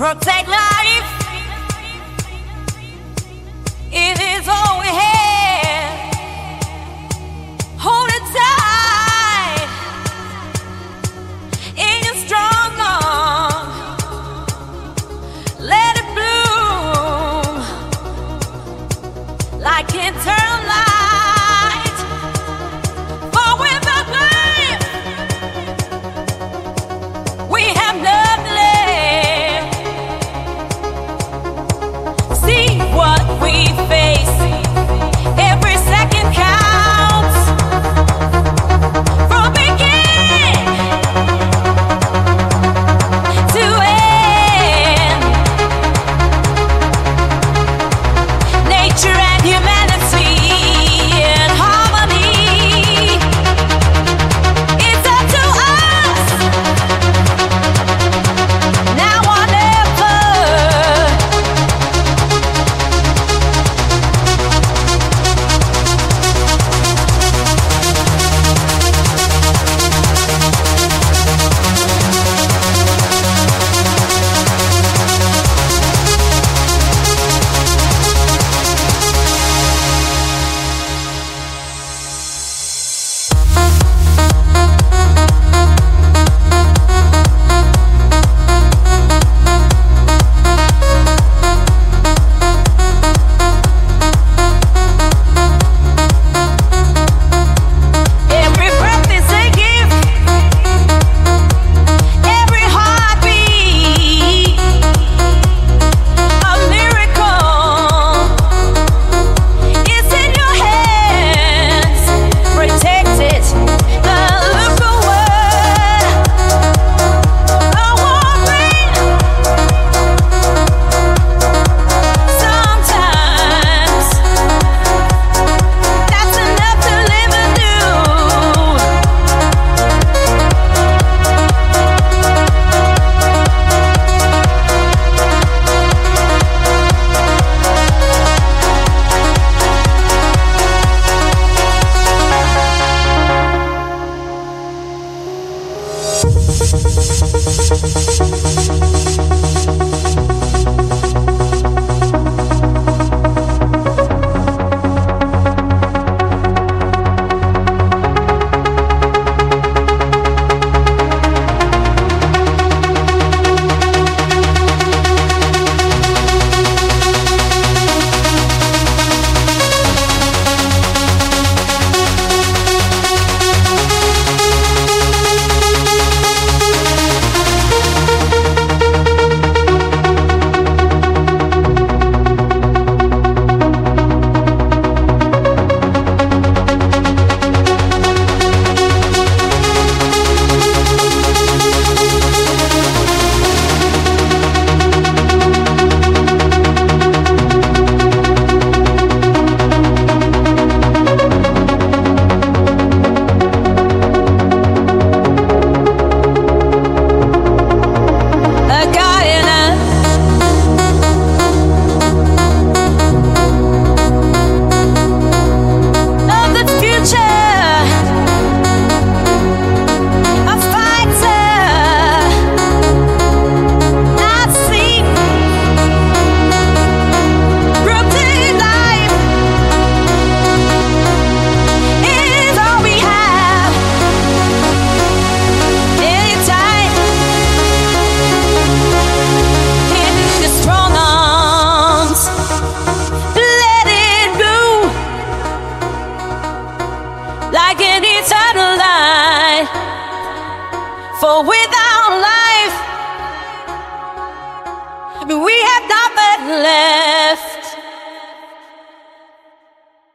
Protect life. It is all we have. Hold it tight in your strong arms. Let it bloom like eternal light. For without life, we have nothing left. See what we face. Every second counts. From beginning to end. Nature and humanity in harmony. It's up to us now or never. Every breath is a gift. Every heartbeat a miracle. It's in your hands. Protect it. Look away. A warm rain. Sometimes that's enough to live anew. A guiding us of the future. A fighter. Not seen. Protect life. It is all we have. Anytime. In your strong arms, let it bloom like an eternal light. For without life, we have nothing left.